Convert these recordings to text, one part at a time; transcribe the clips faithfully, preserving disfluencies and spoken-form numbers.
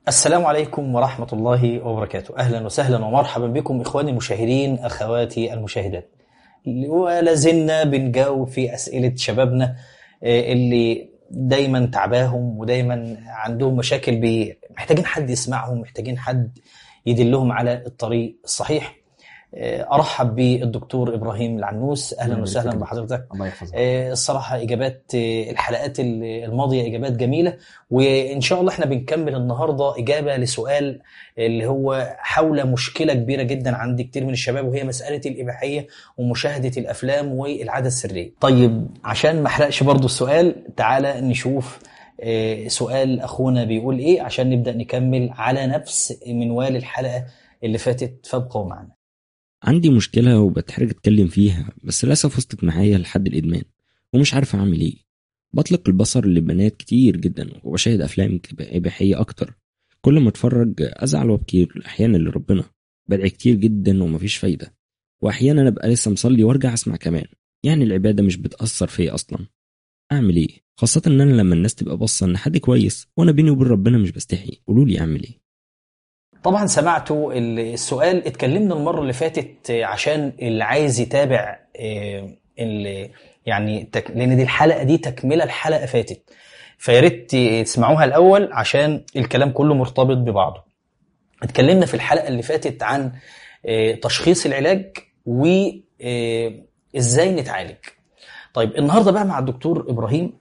السلام عليكم ورحمة الله وبركاته. أهلا وسهلا ومرحبا بكم إخواني المشاهدين، أخواتي المشاهدات. ولازلنا بنجاوب في أسئلة شبابنا اللي دايما تعباهم ودايما عندهم مشاكل، محتاجين حد يسمعهم، محتاجين حد يدلهم على الطريق الصحيح. أرحب بالدكتور إبراهيم العنوس. أهلا وسهلا بحضرتك. الله يحفظك. الصراحة إجابات الحلقات الماضية إجابات جميلة، وإن شاء الله إحنا بنكمل النهاردة إجابة لسؤال اللي هو حول مشكلة كبيرة جدا عند كتير من الشباب، وهي مسألة الإباحية ومشاهدة الأفلام والعادة السرية. طيب عشان ما أحرقش برضو السؤال، تعالى نشوف سؤال أخونا بيقول إيه عشان نبدأ نكمل على نفس منوال الحلقة اللي فاتت، فابقوا معنا. عندي مشكلة وبتحرج اتكلم فيها، بس للأسف وصلت معايا لحد الإدمان ومش عارف أعمل إيه. بطلق البصر لبنات كتير جدا وبشاهد أفلام إباحية أكتر. كل ما أتفرج أزعل وأبكي أحيانا لربنا، بدعي كتير جدا ومفيش فايدة، وأحيانا أبقى لسه مصلي وارجع أسمع كمان. يعني العبادة مش بتأثر فيا أصلا. أعمل إيه؟ خاصة إن أنا لما الناس تبقى بصة إن حد كويس وأنا بيني وبين ربنا مش بستحي. قولولي أعمل إيه؟ طبعا سمعتوا السؤال، اتكلمنا المرة اللي فاتت عشان اللي عايز يتابع اللي يعني تك... لان دي الحلقة دي تكملة الحلقة فاتت، فياريت تسمعوها الأول عشان الكلام كله مرتبط ببعضه. اتكلمنا في الحلقة اللي فاتت عن تشخيص العلاج وازاي نتعالج. طيب النهاردة بقى مع الدكتور إبراهيم.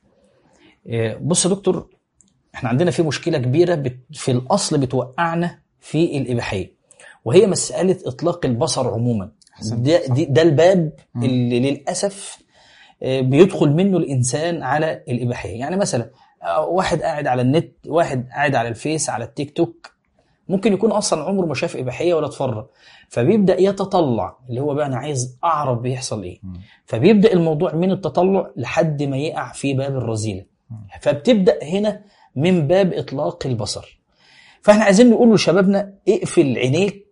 بص يا دكتور، احنا عندنا في مشكلة كبيرة بت... في الأصل بتوقعنا في الإباحية، وهي مسألة إطلاق البصر عموما. ده, ده الباب اللي للأسف بيدخل منه الإنسان على الإباحية. يعني مثلا واحد قاعد على النت، واحد قاعد على الفيس، على التيك توك، ممكن يكون أصلا عمره ما شاف إباحية ولا اتفرج، فبيبدأ يتطلع، اللي هو بقى أنا عايز أعرف بيحصل إيه. فبيبدأ الموضوع من التطلع لحد ما يقع في باب الرذيلة، فبتبدأ هنا من باب إطلاق البصر. فاحنا عايزين نقول لشبابنا اقفل عينيك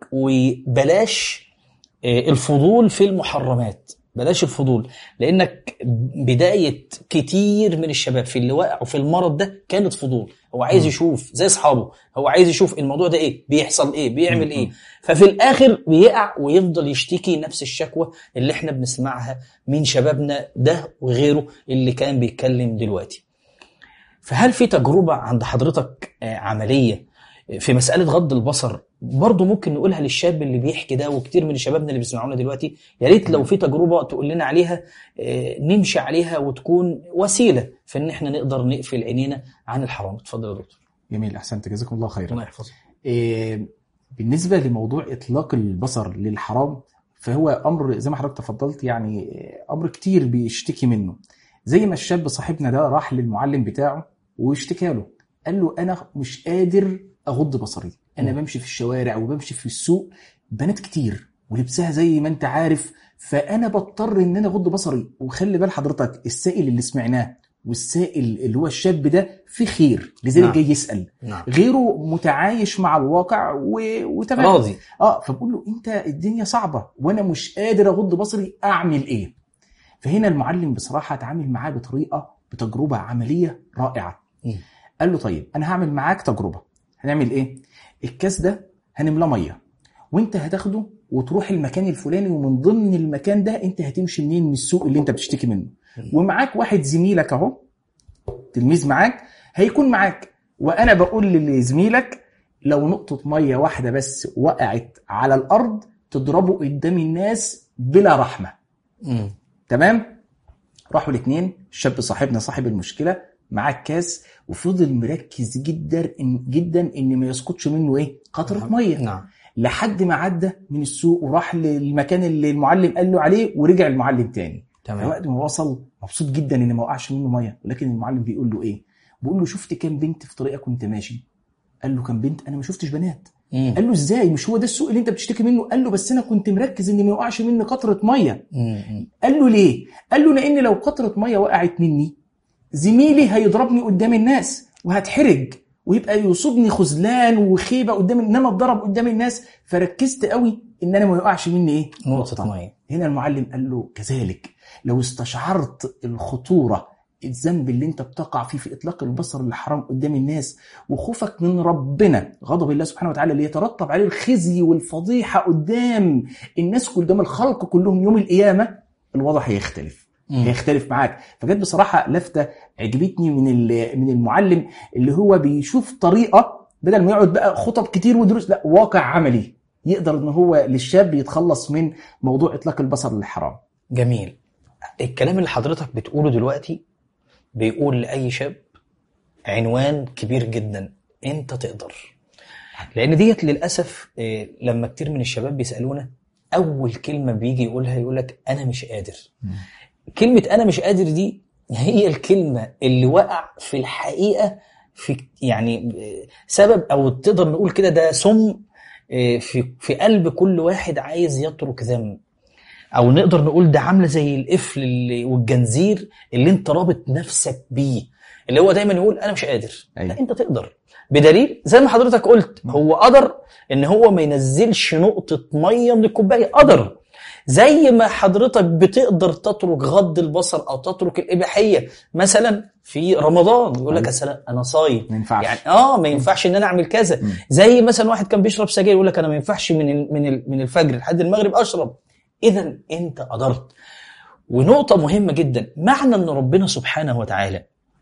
وبلاش الفضول في المحرمات، بلاش الفضول، لانك بداية كتير من الشباب في اللي وقعوا في المرض ده كانت فضول. هو عايز يشوف زي اصحابه، هو عايز يشوف الموضوع ده ايه، بيحصل ايه، بيعمل ايه، ففي الاخر بيقع ويفضل يشتكي نفس الشكوى اللي احنا بنسمعها من شبابنا ده وغيره اللي كان بيتكلم دلوقتي. فهل في تجربة عند حضرتك عملية في مسألة غض البصر برضو ممكن نقولها للشاب اللي بيحكي ده وكتير من شبابنا اللي بيسمعونا دلوقتي؟ يا ريت لو في تجربة تقول لنا عليها نمشي عليها وتكون وسيلة في ان احنا نقدر نقفل عينينا عن الحرام. اتفضل يا دكتور. جميل، احسنت، جزاكم الله خيرا. الله يحفظك. إيه بالنسبة لموضوع اطلاق البصر للحرام، فهو امر زي ما حضرتك تفضلت، يعني امر كتير بيشتكي منه. زي ما الشاب صاحبنا ده راح للمعلم بتاعه واشتكى له، قال له انا مش قادر اغض بصري، انا بمشي في الشوارع وبمشي في السوق، بنات كتير ولبسها زي ما انت عارف، فانا بضطر ان انا اغض بصري. وخلي بال حضرتك السائل اللي سمعناه والسائل اللي هو الشاب ده في خير، لذلك نعم. جاي يسأل. نعم. غيره متعايش مع الواقع و... وتمام راضي. اه فبقول له انت الدنيا صعبة وانا مش قادر اغض بصري، اعمل ايه؟ فهنا المعلم بصراحة اتعامل معاه بطريقة بتجربة عملية رائعة. م. قال له طيب انا هعمل معاك تجربة. هنعمل ايه؟ الكاس ده هنملاه ميه، وانت هتاخده وتروح المكان الفلاني، ومن ضمن المكان ده انت هتمشي منين؟ من السوق اللي انت بتشتكي منه، ومعاك واحد زميلك اهو، تلميذ معاك هيكون معاك، وانا بقول لزميلك لو نقطة ميه واحدة بس وقعت على الارض تضربه قدام الناس بلا رحمة. م. تمام؟ راحوا الاثنين، الشاب صاحبنا صاحب المشكلة معاه الكاس، وفضل مركز جدا إن جدا ان ما يسقطش منه ايه؟ قطره نعم. ميه. نعم. لحد ما عدى من السوق وراح للمكان اللي المعلم قال له عليه، ورجع المعلم تاني. تمام. وقت ما وصل مبسوط جدا ان ما وقعش منه ميه، ولكن المعلم بيقول له ايه؟ بيقول له شفت كام بنت في طريقك وانت ماشي؟ قال له كام بنت؟ انا ما شفتش بنات. مم. قال له ازاي؟ مش هو ده السوق اللي انت بتشتكي منه؟ قال له بس انا كنت مركز ان ما يوقعش مني قطره ميه. مم. قال له ليه؟ قال له لان لو قطره ميه وقعت مني زميلي هيضربني قدام الناس وهتحرج، ويبقى يصيبني خذلان وخيبه قدام ان انا اتضرب قدام الناس، فركزت قوي ان انا ما يقعش مني ايه؟ نقطه ميه. هنا المعلم قال له كذلك لو استشعرت الخطوره الذنب اللي انت بتقع فيه في اطلاق البصر الحرام قدام الناس، وخوفك من ربنا غضب الله سبحانه وتعالى اللي يترتب عليه الخزي والفضيحه قدام الناس، قدام الخلق كلهم يوم القيامه، الوضع هيختلف هيختلف معاك. فجت بصراحه لفته عجبتني من من المعلم اللي هو بيشوف طريقه بدل ما يقعد بقى خطب كتير ودروس، لا واقع عملي يقدر ان هو للشاب يتخلص من موضوع اطلاق البصر للحرام. جميل. الكلام اللي حضرتك بتقوله دلوقتي بيقول لأي شاب عنوان كبير جدا، انت تقدر. لان ديت للأسف لما كتير من الشباب بيسألونا اول كلمة بيجي يقولها يقولك انا مش قادر. م. كلمة انا مش قادر دي هي الكلمة اللي وقع في الحقيقة في يعني سبب، او تقدر نقول كده ده سم في في قلب كل واحد عايز يترك ذنب، او نقدر نقول ده عامله زي القفل اللي والجنزير اللي انت رابط نفسك بيه، اللي هو دايما يقول انا مش قادر. أيه. لا انت تقدر، بدليل زي ما حضرتك قلت هو قدر ان هو ما ينزلش نقطه ميه من الكوبايه، قدر. زي ما حضرتك بتقدر تترك غض البصر او تترك الاباحيه مثلا في رمضان، يقول لك السلام انا صايم ما ينفعش يعني اه ما ينفعش ان انا اعمل كذا. م. زي مثلا واحد كان بيشرب سجاير يقول لك انا ما ينفعش من من من الفجر لحد المغرب اشرب. إذن أنت قدرت. ونقطة مهمة جدا، معنى أن ربنا سبحانه وتعالى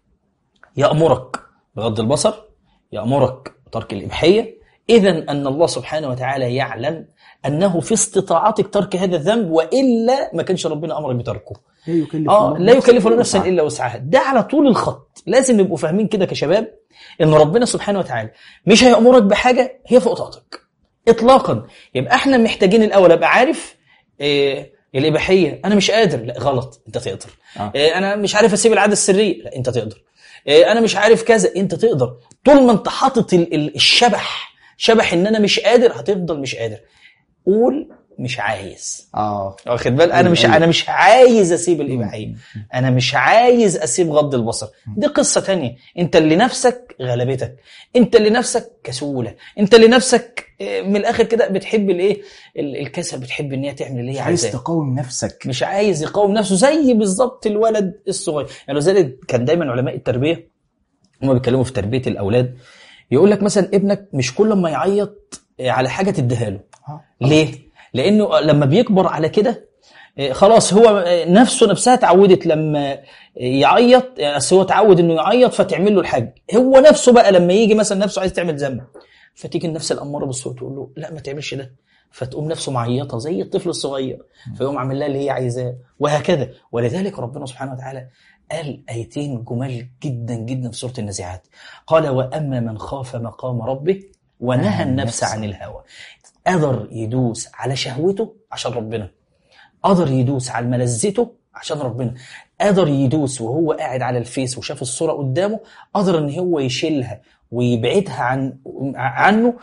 يأمرك بغض البصر، يأمرك بترك الإباحية، إذن أن الله سبحانه وتعالى يعلم أنه في استطاعتك ترك هذا الذنب، وإلا ما كانش ربنا أمرك بتركه. لا يكلف آه لا يكلف نفسا إلا وسعها. ده على طول الخط لازم نبقوا فاهمين كده كشباب، أن ربنا سبحانه وتعالى مش هيأمرك بحاجة هي فوق طاقتك إطلاقا. يبقى احنا محتاجين الأول أبقى عارف إيه الإباحية، أنا مش قادر، لا غلط، أنت تقدر. آه. إيه أنا مش عارف أسيب العادة السرية، لا أنت تقدر. إيه أنا مش عارف كذا، أنت تقدر. طول ما أنت حاطط الشبح شبح إن أنا مش قادر هتفضل مش قادر. قول مش عايز. اه واخد بال انا مش انا مش عايز اسيب الاباحيه، انا مش عايز اسيب غض البصر. دي قصه تانية، انت اللي نفسك غلبتك، انت اللي نفسك كسوله، انت اللي نفسك من الاخر كده بتحب الايه الكسل، بتحب ان هي تعمل اللي هي عايزاه، عايز تقاوم نفسك، مش عايز يقاوم نفسه. زي بالظبط الولد الصغير يعني. لذلك كان دايما علماء التربيه هم بيتكلموا في تربيه الاولاد، يقول لك مثلا ابنك مش كل ما يعيط على حاجه تديها له. ليه؟ لأنه لما بيكبر على كده خلاص هو نفسه نفسها تعودت لما يعيط، يعني هو تعود إنه يعيط فتعمل له الحاجة. هو نفسه بقى لما يجي مثلا نفسه عايز تعمل ذنب، فتيجي النفس الأمارة بالسوء تقول له لا ما تعملش ده، فتقوم نفسه معيطة زي الطفل الصغير، فيقوم عامل لها اللي هي عايزاه، وهكذا. ولذلك ربنا سبحانه وتعالى قال آيتين جمال جدا جدا في سورة النازعات، قال وأما من خاف مقام ربه ونهى النفس عن الهوى. قدر يدوس على شهوته عشان ربنا، قدر يدوس على ملذته عشان ربنا، قدر يدوس وهو قاعد على الفيس وشاف الصورة قدامه، قدر ان هو يشيلها ويبعدها عن عنه،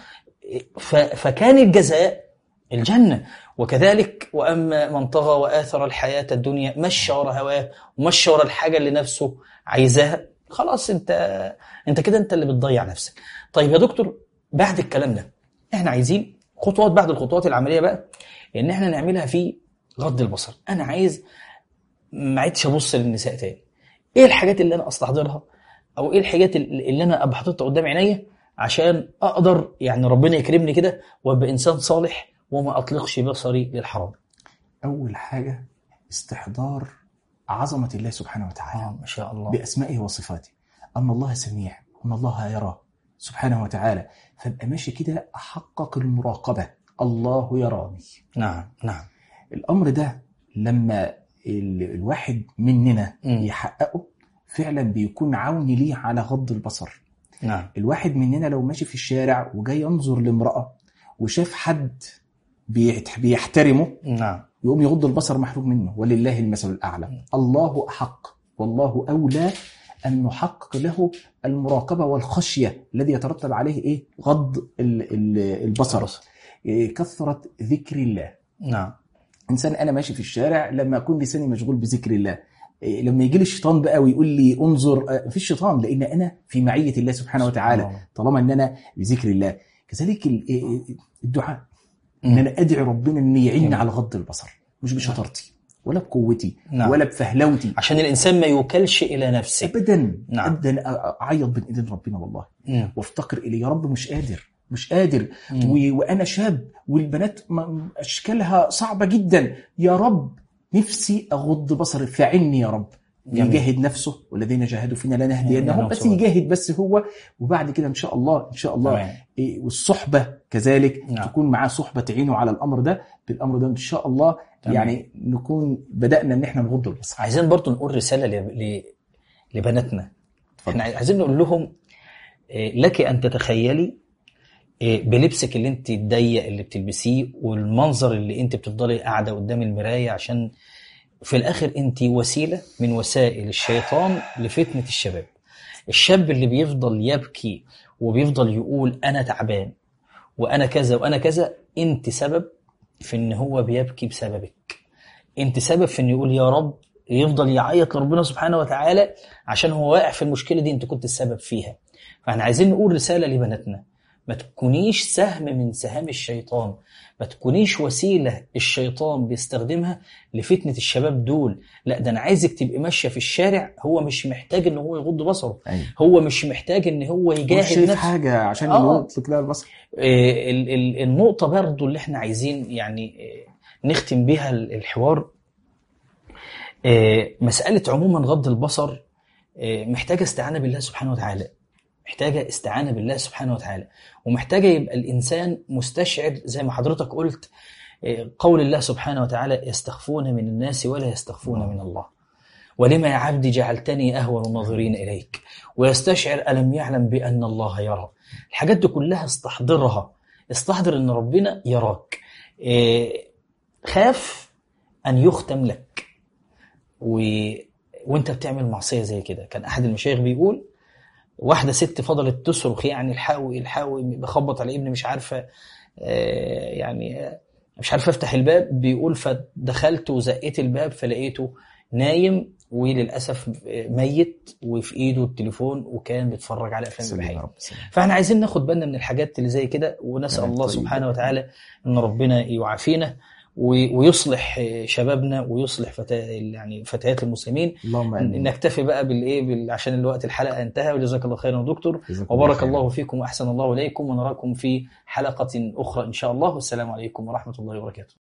فكان الجزاء الجنة. وكذلك وأما من طغى وآثر الحياة الدنيا، مشى ورا هواه ومشى ورا الحاجة اللي نفسه عايزاها، خلاص انت انت كده انت اللي بتضيع نفسك. طيب يا دكتور، بعد الكلام ده احنا عايزين خطوات، بعد الخطوات العملية بقى ان احنا نعملها في غض البصر. انا عايز ما عدتش ابص للنساء تاني. ايه الحاجات اللي انا استحضرها، او ايه الحاجات اللي انا ابقى حاططها قدام عينيا عشان اقدر يعني ربنا يكرمني كده وابقى انسان صالح وما اطلقش بصري للحرام؟ اول حاجة استحضار عظمة الله سبحانه وتعالى. آه ما شاء الله. باسمائه وصفاته، ان الله سميع، ان الله يرى سبحانه وتعالى. فابقى ماشي كده احقق المراقبة، الله يراني. نعم نعم. الامر ده لما الواحد مننا م. يحققه فعلا بيكون عون ليه على غض البصر. نعم. الواحد مننا لو ماشي في الشارع وجاي ينظر لامرأة وشاف حد بيحترمه، نعم، يقوم يغض البصر محروم منه، ولله المثل الأعلى. م. الله أحق والله أولى أن نحقق له المراقبة والخشية الذي يترتب عليه إيه؟ غض البصر. إيه؟ كثرة ذكر الله. نعم. إنسان أنا ماشي في الشارع لما أكون لساني مشغول بذكر الله، إيه؟ لما يجي لي الشيطان بقى ويقول لي انظر في الشيطان، لأن أنا في معية الله سبحانه وتعالى طالما أن أنا بذكر الله. كذلك الدعاء، أن أنا أدعي ربنا أن يعيني على غض البصر، مش بشطارتي ولا بقوتي نعم. ولا بفهلوتي، عشان الانسان ما يوكلش الى نفسه ابدا. نعم. ابدا اعيط بين ايدين ربنا والله، مم. وافتقر اليه، يا رب مش قادر مش قادر و... وانا شاب والبنات م- اشكالها صعبه جدا، يا رب نفسي اغض بصري، فعني يا رب. جميل. يجاهد نفسه، والذين جاهدوا فينا لنهدينهم، نعم. بس يجاهد بس هو، وبعد كده ان شاء الله ان شاء الله تمام. إيه، والصحبه كذلك. نعم. تكون معاه صحبه تعينه على الامر ده، بالامر ده ان شاء الله. تمام. يعني نكون بدانا ان احنا نغض البصر. عايزين برضو نقول رساله ل... ل... لبناتنا. اتفضل. احنا عايزين نقول لهم إيه، لك ان تتخيلي إيه، بلبسك اللي انت الضيق اللي بتلبسيه والمنظر اللي انت بتفضلي قاعده قدام المرايه، عشان في الاخر انت وسيله من وسائل الشيطان لفتنه الشباب. الشاب اللي بيفضل يبكي وبيفضل يقول انا تعبان وانا كذا وانا كذا، انت سبب في ان هو بيبكي بسببك. انت سبب في ان يقول يا رب، يفضل يعيط لربنا سبحانه وتعالى عشان هو واقع في المشكله دي انت كنت السبب فيها. فاحنا عايزين نقول رساله لبناتنا، ما تكونيش سهم من سهام الشيطان، ما تكونيش وسيله الشيطان بيستخدمها لفتنه الشباب دول. لا، ده انا عايزك تبقي ماشيه في الشارع، هو مش محتاج ان هو يغض بصره. أيوة. هو مش محتاج ان هو مش يجاهد شايف نفسه حاجه عشان آه. يطلق لها البصر. إيه ال- ال- النقطه برضو اللي احنا عايزين يعني إيه نختم بيها الحوار، إيه مساله عموما غض البصر إيه محتاجه استعانه بالله سبحانه وتعالى، محتاجة استعانة بالله سبحانه وتعالى، ومحتاجة يبقى الإنسان مستشعر زي ما حضرتك قلت قول الله سبحانه وتعالى يستخفون من الناس ولا يستخفون من الله، ولما يا عبدي جعلتني أهون الناظرين إليك، ويستشعر ألم يعلم بأن الله يرى. الحاجات دي كلها استحضرها، استحضر أن ربنا يراك. خاف أن يختم لك و... وانت بتعمل معصية زي كده. كان أحد المشايخ بيقول واحدة ست فضلت تصرخ يعني الحاوي الحاوي، بخبط على ابني مش عارفة يعني مش عارفة افتح الباب. بيقول فدخلت وزقيت الباب فلقيته نايم وللأسف ميت وفي ايده التليفون وكان بيتفرج على افلام الحقيقة. فاحنا عايزين ناخد بالنا من الحاجات اللي زي كده، ونسأل الله سبحانه وتعالى ان ربنا يعافينا ويصلح شبابنا ويصلح فتاة يعني فتيات المسلمين. نكتفي بقى بالايه بال... عشان الوقت الحلقه انتهى. وجزاك الله خيرا دكتور، وبارك الله فيكم واحسن الله اليكم، ونراكم في حلقه اخرى ان شاء الله. والسلام عليكم ورحمه الله وبركاته.